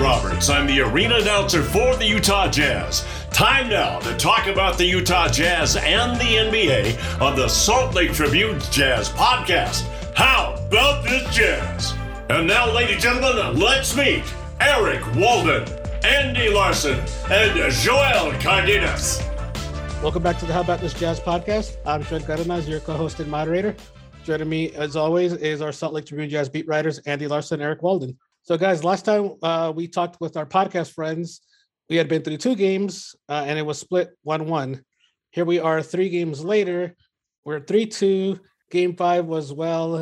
Roberts. I'm the arena announcer for the Utah Jazz. Time now to talk about the Utah Jazz and the NBA on the Salt Lake Tribune Jazz podcast. How about this Jazz? And now, ladies and gentlemen, let's meet Eric Walden, Andy Larson, and Joel Cardenas. Welcome back to the How About This Jazz podcast. I'm Trent Cardenas, your co-host and moderator. Joining me, as always, is our Salt Lake Tribune Jazz beat writers, Andy Larson and Eric Walden. So, guys, last time we talked with our podcast friends, we had been through two games, and it was split 1-1. Here we are 3 games later. We're 3-2. Game 5 was,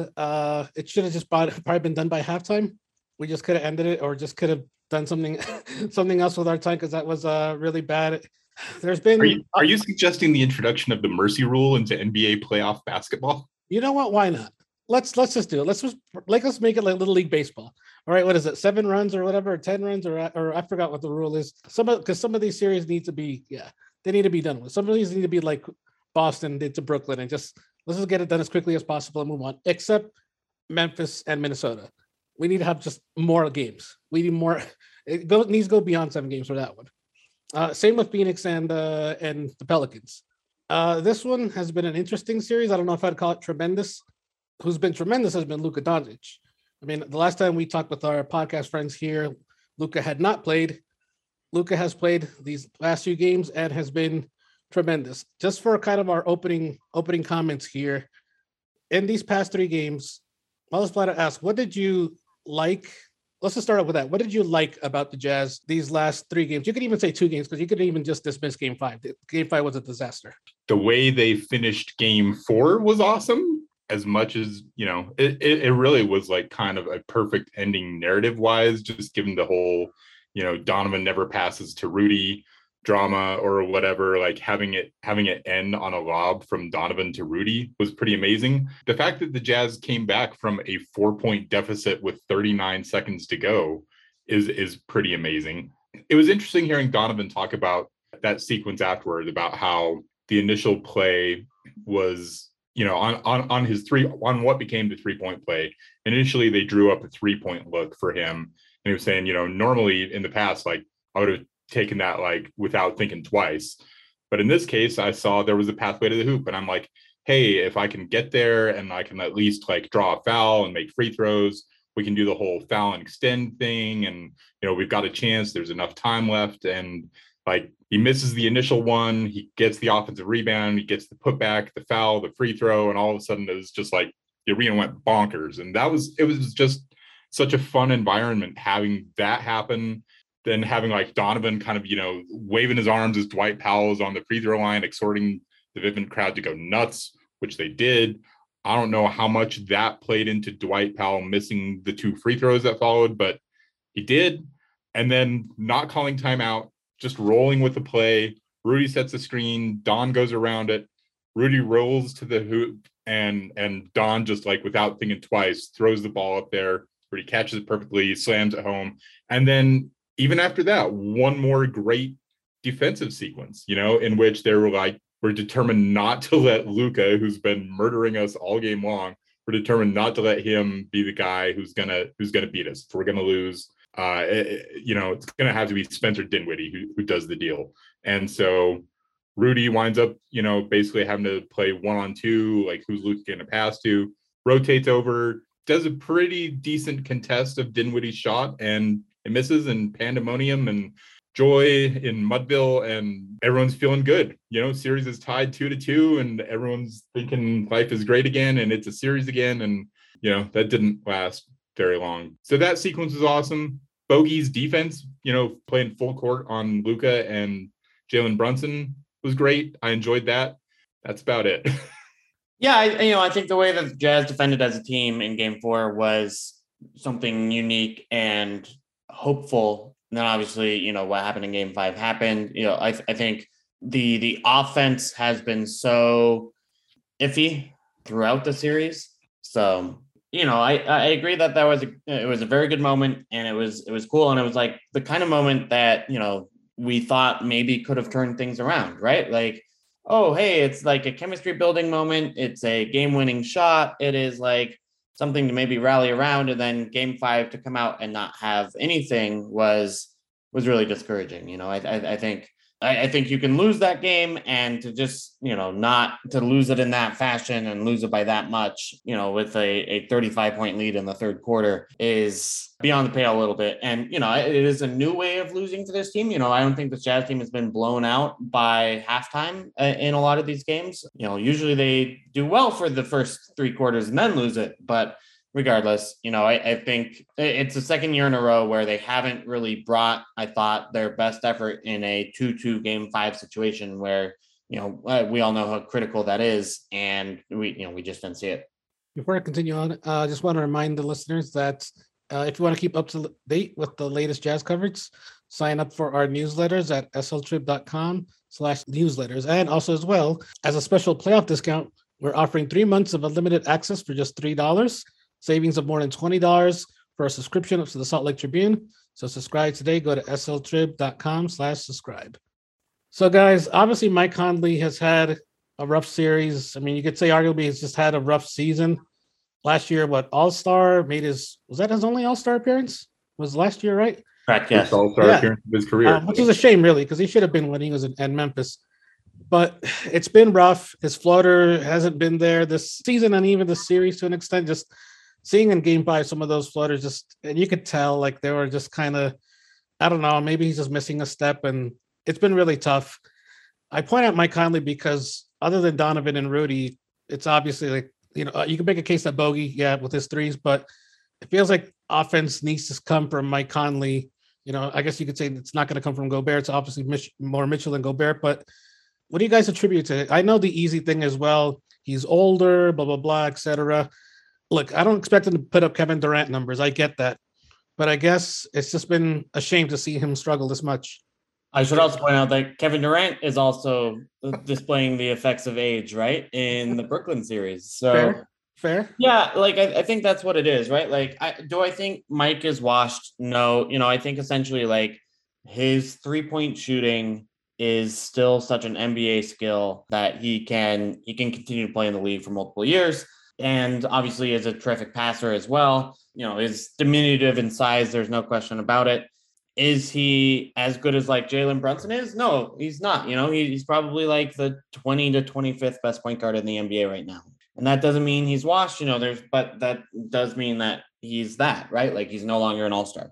it should have just probably been done by halftime. We just could have ended it or just could have done something else with our time because that was really bad. There's been. Are you suggesting the introduction of the mercy rule into NBA playoff basketball? You know what? Why not? Let's just do it. Let's make it like Little League Baseball. All right, what is it? 7 runs or whatever, or 10 runs, or I forgot what the rule is. Because some of these series need to be, they need to be done with. Some of these need to be like Boston did to Brooklyn, and let's just get it done as quickly as possible and move on. Except Memphis and Minnesota, we need to have just more games. We need more. It needs to go beyond 7 games for that one. Same with Phoenix and the Pelicans. This one has been an interesting series. I don't know if I'd call it tremendous. Who's been tremendous has been Luka Doncic. I mean, the last time we talked with our podcast friends here, Luka had not played. Luka has played these last few games and has been tremendous. Just for kind of our opening comments here, in these past 3 games, I was glad to ask, what did you like? Let's just start off with that. What did you like about the Jazz these last 3 games? You could even say 2 games because you could even just dismiss Game 5. Game 5 was a disaster. The way they finished Game 4 was awesome. As much as, it really was like kind of a perfect ending narrative-wise, just given the whole, Donovan never passes to Rudy drama or whatever, like having it end on a lob from Donovan to Rudy was pretty amazing. The fact that the Jazz came back from a 4-point deficit with 39 seconds to go is pretty amazing. It was interesting hearing Donovan talk about that sequence afterward, about how the initial play was, on what became the 3-point play. Initially, they drew up a 3-point look for him. And he was saying, normally in the past, like I would have taken that like without thinking twice. But in this case, I saw there was a pathway to the hoop. And I'm like, hey, if I can get there and I can at least like draw a foul and make free throws, we can do the whole foul and extend thing. And, we've got a chance. There's enough time left. And like he misses the initial one, he gets the offensive rebound, he gets the putback, the foul, the free throw, and all of a sudden it was just like the arena went bonkers. And it was just such a fun environment having that happen. Then having like Donovan kind of, waving his arms as Dwight Powell is on the free throw line, exhorting the Vivint crowd to go nuts, which they did. I don't know how much that played into Dwight Powell missing the 2 free throws that followed, but he did. And then not calling timeout, just rolling with the play. Rudy sets the screen. Don goes around it. Rudy rolls to the hoop, and Don just like without thinking twice throws the ball up there. Rudy catches it perfectly, slams it home, and then even after that, one more great defensive sequence. In which they were like, we're determined not to let Luka, who's been murdering us all game long, we're determined not to let him be the guy who's gonna beat us. If we're gonna lose. It's going to have to be Spencer Dinwiddie who does the deal. And so Rudy winds up, basically having to play 1-on-2, like who's Luka going to pass to, rotates over, does a pretty decent contest of Dinwiddie's shot, and it misses, and pandemonium and joy in Mudville, and everyone's feeling good. Series is tied 2-2, and everyone's thinking life is great again, and it's a series again. And, that didn't last very long. So that sequence was awesome. Bogey's defense, playing full court on Luka and Jalen Brunson was great. I enjoyed that. That's about it. Yeah, I think the way that the Jazz defended as a team in Game 4 was something unique and hopeful. And then obviously, what happened in Game 5 happened. I think the offense has been so iffy throughout the series. So I agree that it was a very good moment, and it was cool, and it was like the kind of moment that we thought maybe could have turned things around, right? Like, oh hey, it's like a chemistry building moment, it's a game winning shot, it is like something to maybe rally around. And then game 5 to come out and not have anything was really discouraging. I think you can lose that game, and to just, not to lose it in that fashion and lose it by that much, with a 35-point lead in the third quarter is beyond the pale a little bit. And, it is a new way of losing for this team. I don't think the Jazz team has been blown out by halftime in a lot of these games. Usually they do well for the first 3 quarters and then lose it. But regardless, I think it's the second year in a row where they haven't really brought, I thought, their best effort in a 2-2 game 5 situation where, we all know how critical that is. And we just didn't see it. Before I continue on, I just want to remind the listeners that if you want to keep up to date with the latest Jazz coverage, sign up for our newsletters at sltrib.com/newsletters. And also, as well, as a special playoff discount, we're offering 3 months of unlimited access for just $3. Savings of more than $20 for a subscription to the Salt Lake Tribune. So subscribe today. Go to sltrib.com/subscribe. So guys, obviously Mike Conley has had a rough series. I mean, you could say arguably he's just had a rough season. Last year, All-Star was that his only All-Star appearance? Was last year, right? Correct, yes. All-Star appearance of his career. Which is a shame, really, because he should have been when he was in Memphis. But it's been rough. His floater hasn't been there this season and even the series to an extent. Just seeing in game 5 some of those floaters, and you could tell like they were just kind of, I don't know, maybe he's just missing a step, and it's been really tough. I point out Mike Conley because other than Donovan and Rudy, it's obviously like, you can make a case that Bogey, with his threes, but it feels like offense needs to come from Mike Conley. I guess you could say it's not going to come from Gobert. It's obviously more Mitchell than Gobert, but what do you guys attribute to it? I know the easy thing as well. He's older, blah, blah, blah, etc. Look, I don't expect him to put up Kevin Durant numbers. I get that. But I guess it's just been a shame to see him struggle this much. I should also point out that Kevin Durant is also displaying the effects of age, right? In the Brooklyn series. So Fair. Yeah, like I think that's what it is, right? Like, do I think Mike is washed? No. I think essentially like his 3-point shooting is still such an NBA skill that he can continue to play in the league for multiple years. And obviously is a terrific passer as well. Is diminutive in size. There's no question about it. Is he as good as like Jalen Brunson is? No, he's not. He's probably like the 20 to 25th best point guard in the NBA right now. And that doesn't mean he's washed, but that does mean that he's that, right? Like he's no longer an all-star.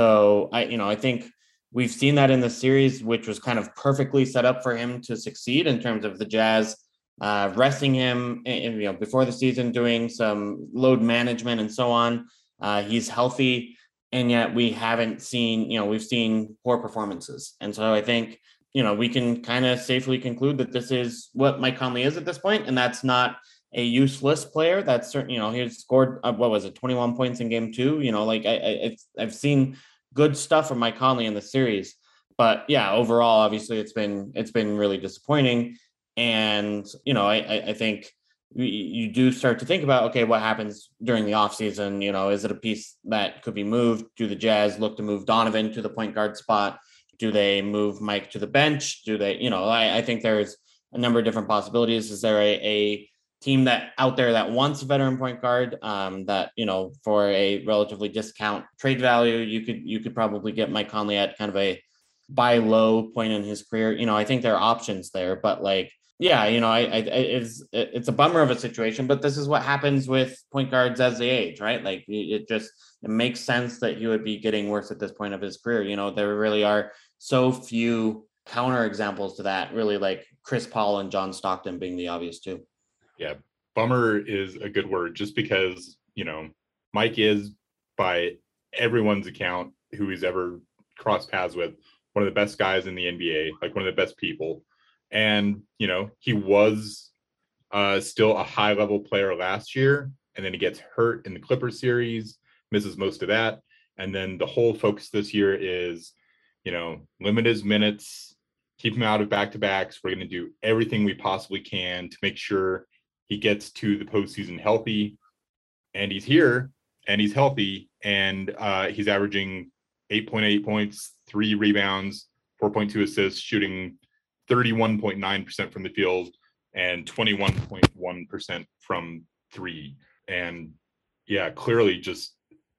So I think we've seen that in the series, which was kind of perfectly set up for him to succeed in terms of the Jazz resting him, before the season, doing some load management and so on. He's healthy, and yet we haven't seen, we've seen poor performances. And so I think, we can kind of safely conclude that this is what Mike Conley is at this point, and that's not a useless player. That's certainly, he scored, 21 points in game 2. I've seen good stuff from Mike Conley in the series, but yeah, overall, obviously it's been really disappointing. And, I think you do start to think about, okay, what happens during the offseason? Is it a piece that could be moved? Do the Jazz look to move Donovan to the point guard spot? Do they move Mike to the bench? Do they, I think there's a number of different possibilities. Is there a team that out there that wants a veteran point guard that, for a relatively discount trade value, you could probably get Mike Conley at kind of a buy low point in his career. I think there are options there, but like, yeah, it's a bummer of a situation, but this is what happens with point guards as they age, right? Like it makes sense that he would be getting worse at this point of his career. There really are so few counter examples to that, really, like Chris Paul and John Stockton being the obvious two. Yeah, bummer is a good word, just because, Mike is, by everyone's account, who he's ever crossed paths with, one of the best guys in the NBA, like one of the best people. And, he was still a high level player last year, and then he gets hurt in the Clippers series, misses most of that. And then the whole focus this year is, limit his minutes, keep him out of back-to-backs. We're going to do everything we possibly can to make sure he gets to the postseason healthy. And he's here, and he's healthy, and he's averaging 8.8 points, 3 rebounds, 4.2 assists, shooting 31.9% from the field and 21.1% from 3. And, yeah, clearly just,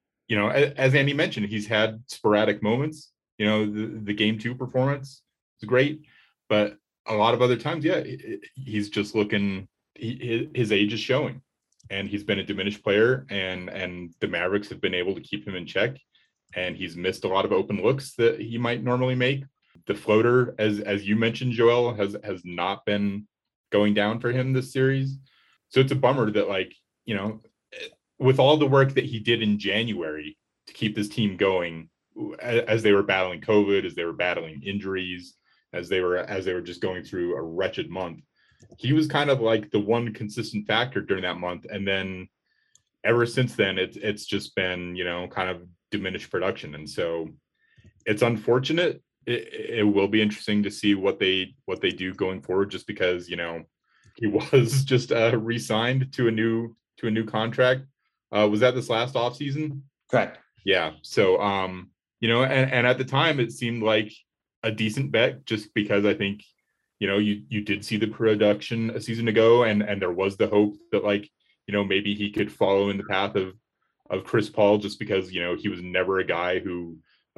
as Andy mentioned, he's had sporadic moments. The game 2 performance is great, but a lot of other times, yeah, he's just looking, his age is showing, and he's been a diminished player, and the Mavericks have been able to keep him in check, and he's missed a lot of open looks that he might normally make. The floater, as you mentioned, Joel, has not been going down for him this series. So it's a bummer that, with all the work that he did in January to keep this team going, as they were battling COVID, as they were battling injuries, as they were just going through a wretched month, he was kind of like the one consistent factor during that month. And then ever since then, it's just been, kind of diminished production. And so it's unfortunate. It will be interesting to see what they do going forward, just because, he was just re-signed to a new contract. Was that this last offseason? Correct. Yeah. So, and at the time it seemed like a decent bet, just because I think, you did see the production a season ago, and there was the hope that maybe he could follow in the path of Chris Paul, just because, he was never a guy who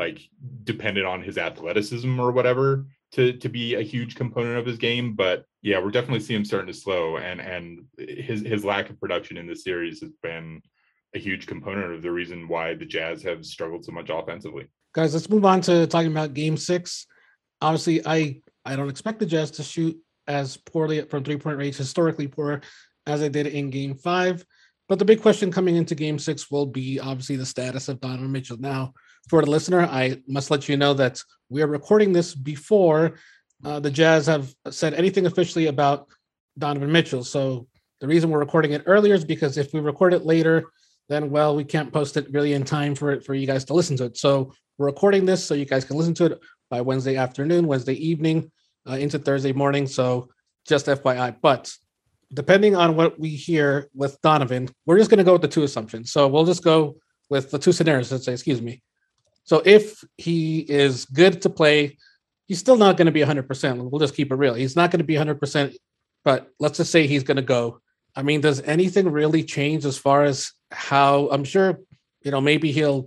depended on his athleticism or whatever to be a huge component of his game. But yeah, we're definitely seeing him starting to slow, and his lack of production in this series has been a huge component of the reason why the Jazz have struggled so much offensively. Guys, let's move on to talking about Game 6. Obviously, I don't expect the Jazz to shoot as poorly from three-point range, historically poor, as they did in Game 5. But the big question coming into Game 6 will be obviously the status of Donovan Mitchell. Now, for the listener, I must let you know that we are recording this before the Jazz have said anything officially about Donovan Mitchell. So the reason we're recording it earlier is because if we record it later, then, well, we can't post it really in time for you guys to listen to it. So we're recording this so you guys can listen to it by Wednesday afternoon, Wednesday evening, into Thursday morning. So just FYI. But depending on what we hear with Donovan, we're just going to go with the two assumptions. So we'll just go with the two scenarios, let's say, excuse me. So if he is good to play, he's still not going to be 100%. We'll just keep it real. He's not going to be 100%, but let's just say he's going to go. I mean, does anything really change as far as how, I'm sure, maybe he'll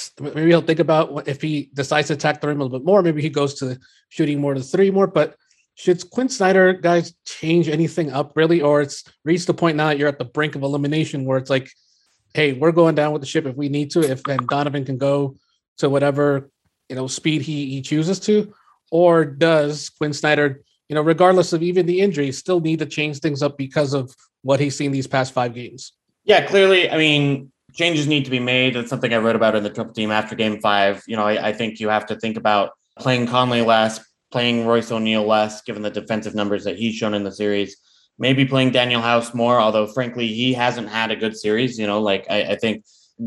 think about if he decides to attack the rim a little bit more, maybe he goes to shooting more to three more, but should Quinn Snyder, guys, change anything up really? Or it's reached the point now that you're at the brink of elimination where it's like, hey, we're going down with the ship if we need to, and Donovan can go to whatever, speed he chooses to? Or does Quinn Snyder, regardless of even the injury, still need to change things up because of what he's seen these past 5 games? Yeah, clearly, I mean, changes need to be made. That's something I wrote about in the Triple Team after Game 5. I think you have to think about playing Conley less, playing Royce O'Neal less, given the defensive numbers that he's shown in the series. Maybe playing Daniel House more, although, frankly, he hasn't had a good series. I think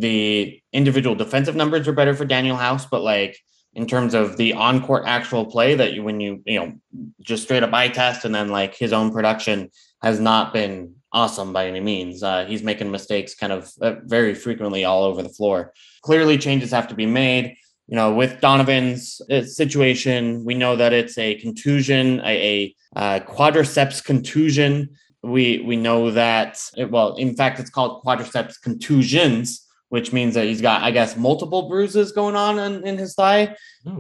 the individual defensive numbers are better for Daniel House, but in terms of the on-court actual play that when you just straight up eye test, and then his own production has not been awesome by any means. He's making mistakes kind of very frequently all over the floor. Clearly changes have to be made. With Donovan's situation, we know that it's a contusion, a quadriceps contusion. We know that, in fact, it's called quadriceps contusions, which means that he's got, I guess, multiple bruises going on in his thigh,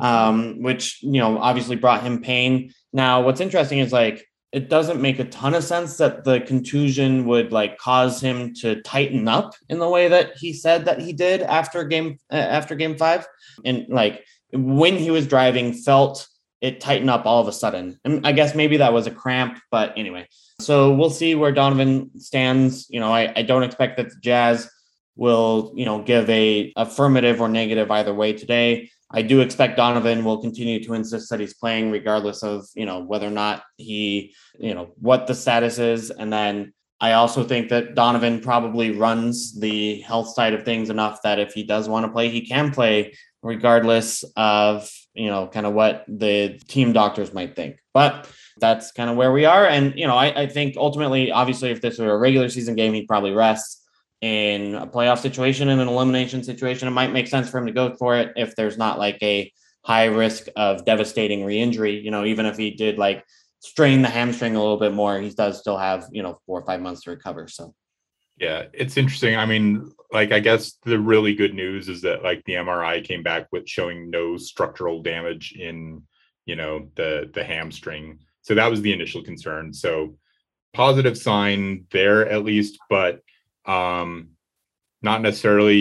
which, obviously brought him pain. Now, what's interesting is it doesn't make a ton of sense that the contusion would cause him to tighten up in the way that he said that he did after game 5. And when he was driving, felt it tighten up all of a sudden. And I guess maybe that was a cramp, but anyway. So we'll see where Donovan stands. I don't expect that the Jazz will, give a affirmative or negative either way today. I do expect Donovan will continue to insist that he's playing regardless of, whether or not he, what the status is. And then I also think that Donovan probably runs the health side of things enough that if he does want to play, he can play regardless of, kind of what the team doctors might think. But that's kind of where we are. And, I think ultimately, obviously, if this were a regular season game, he'd probably rest. In a playoff situation, in an elimination situation, it might make sense for him to go for it if there's not a high risk of devastating re-injury. Even if he did strain the hamstring a little bit more, he does still have 4 or 5 months to recover. So Yeah, it's interesting. I mean, like, I guess the really good news is that like the MRI came back with showing no structural damage in, the hamstring. So that was the initial concern. So positive sign there at least, but not necessarily,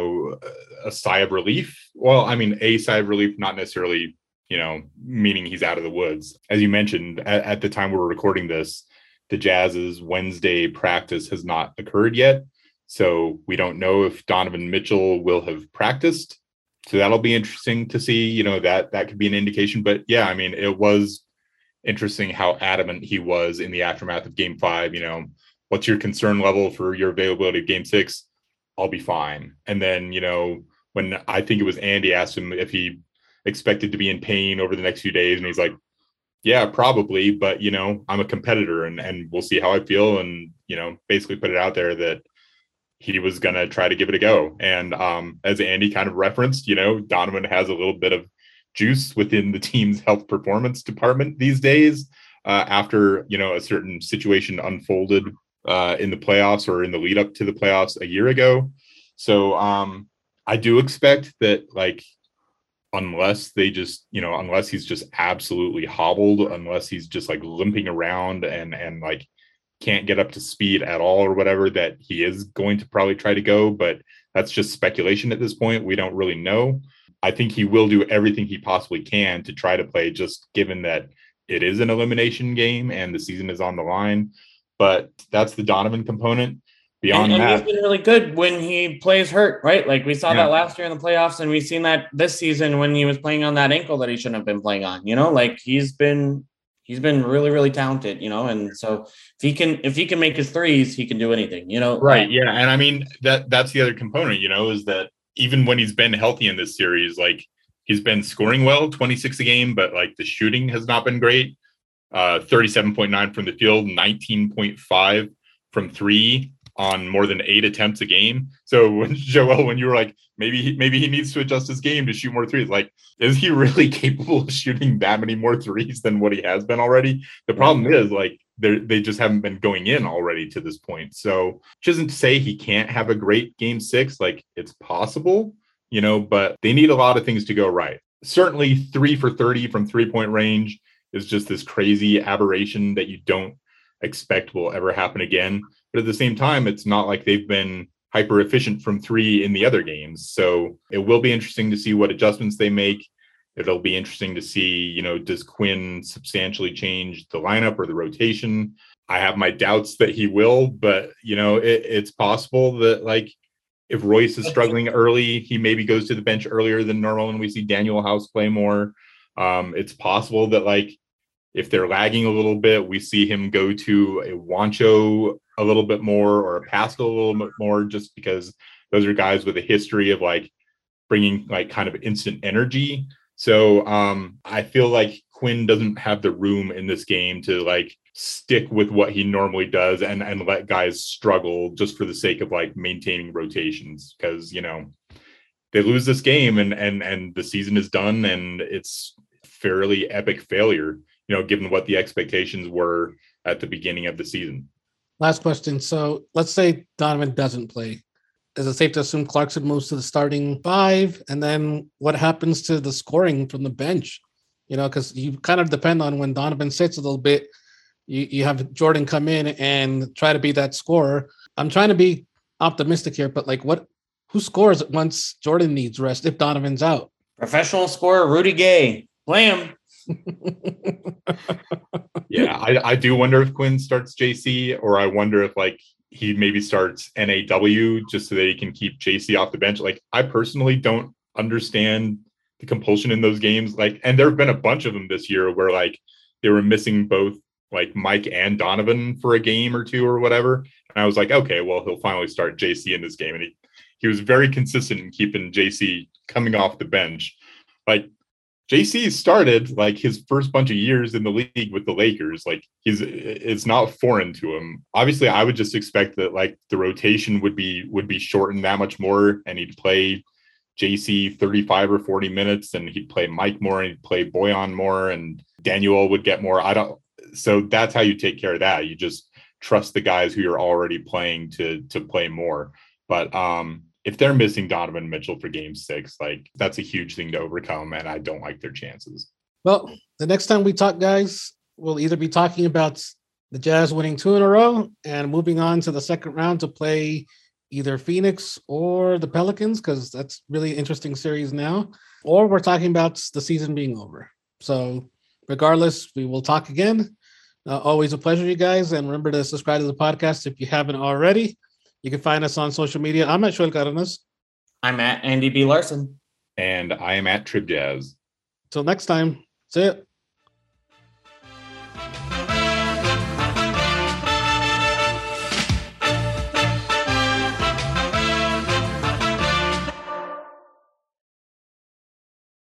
a sigh of relief. Well, I mean, a sigh of relief, not necessarily, meaning he's out of the woods. As you mentioned, at the time we're recording this, the Jazz's Wednesday practice has not occurred yet. So we don't know if Donovan Mitchell will have practiced. So that'll be interesting to see, that could be an indication. But yeah, I mean, it was interesting how adamant he was in the aftermath of game 5. What's your concern level for your availability of game 6? I'll be fine. And then, when I think it was Andy asked him if he expected to be in pain over the next few days, and he's like, yeah, probably, but I'm a competitor and we'll see how I feel. And, basically put it out there that he was going to try to give it a go. And as Andy kind of referenced, Donovan has a little bit of juice within the team's health performance department these days after, a certain situation unfolded in the playoffs or in the lead up to the playoffs a year ago. So I do expect that, like, unless he's just absolutely hobbled, unless he's just like limping around and like can't get up to speed at all or whatever, that he is going to probably try to go. But that's just speculation at this point. We don't really know. I think he will do everything he possibly can to try to play, just given that it is an elimination game and the season is on the line. But that's the Donovan component. Beyond and that, he's been really good when he plays hurt, right? Like we saw that last year in the playoffs, and we've seen that this season when he was playing on that ankle that he shouldn't have been playing on. Like he's been really, really talented, and so if he can make his threes, he can do anything, Right. Yeah. And I mean, that's the other component, is that even when he's been healthy in this series, like he's been scoring well, 26 a game, but like the shooting has not been great. 37.9 from the field, 19.5 from 3 on more than 8 attempts a game. So when Joel, when you were like, maybe he needs to adjust his game to shoot more threes, like, is he really capable of shooting that many more threes than what he has been already? The problem is, like, they just haven't been going in already to this point. So which isn't to say he can't have a great game 6. Like, it's possible, but they need a lot of things to go right. Certainly 3 for 30 from 3-point range is just this crazy aberration that you don't expect will ever happen again. But at the same time, it's not like they've been hyper efficient from 3 in the other games. So it will be interesting to see what adjustments they make. It'll be interesting to see, does Quinn substantially change the lineup or the rotation? I have my doubts that he will, but, it's possible that, like, if Royce is struggling early, he maybe goes to the bench earlier than normal and we see Daniel House play more. It's possible that, like, if they're lagging a little bit, we see him go to a Juancho a little bit more or a Pascal a little bit more, just because those are guys with a history of like bringing like kind of instant energy. So I feel like Quinn doesn't have the room in this game to like stick with what he normally does and let guys struggle just for the sake of like maintaining rotations, because, they lose this game and the season is done and it's fairly epic failure, given what the expectations were at the beginning of the season. Last question. So let's say Donovan doesn't play. Is it safe to assume Clarkson moves to the starting 5? And then what happens to the scoring from the bench? Because you kind of depend on when Donovan sits a little bit. You have Jordan come in and try to be that scorer. I'm trying to be optimistic here, but like, who scores once Jordan needs rest if Donovan's out? Professional scorer Rudy Gay. Play him. Yeah, I do wonder if Quinn starts JC, or I wonder if like he maybe starts NAW just so that he can keep JC off the bench. Like, I personally don't understand the compulsion in those games. Like, and there have been a bunch of them this year where like they were missing both like Mike and Donovan for a game or two or whatever. And I was like, okay, well, he'll finally start JC in this game. And he was very consistent in keeping JC coming off the bench. Like, JC started like his first bunch of years in the league with the Lakers. Like, it's not foreign to him. Obviously, I would just expect that like the rotation would be shortened that much more, and he'd play JC 35 or 40 minutes, and he'd play Mike more, and he'd play Boyan more, and Daniel would get more. So that's how you take care of that. You just trust the guys who you're already playing to play more. But if they're missing Donovan Mitchell for game 6, like that's a huge thing to overcome, and I don't like their chances. Well, the next time we talk, guys, we'll either be talking about the Jazz winning 2 in a row and moving on to the second round to play either Phoenix or the Pelicans, because that's really interesting series now, or we're talking about the season being over. So regardless, we will talk again. Always a pleasure, you guys. And remember to subscribe to the podcast if you haven't already. You can find us on social media. I'm at Joel Cárdenas. I'm at Andy B. Larson. And I am at Trib Jazz. Till next time. See ya.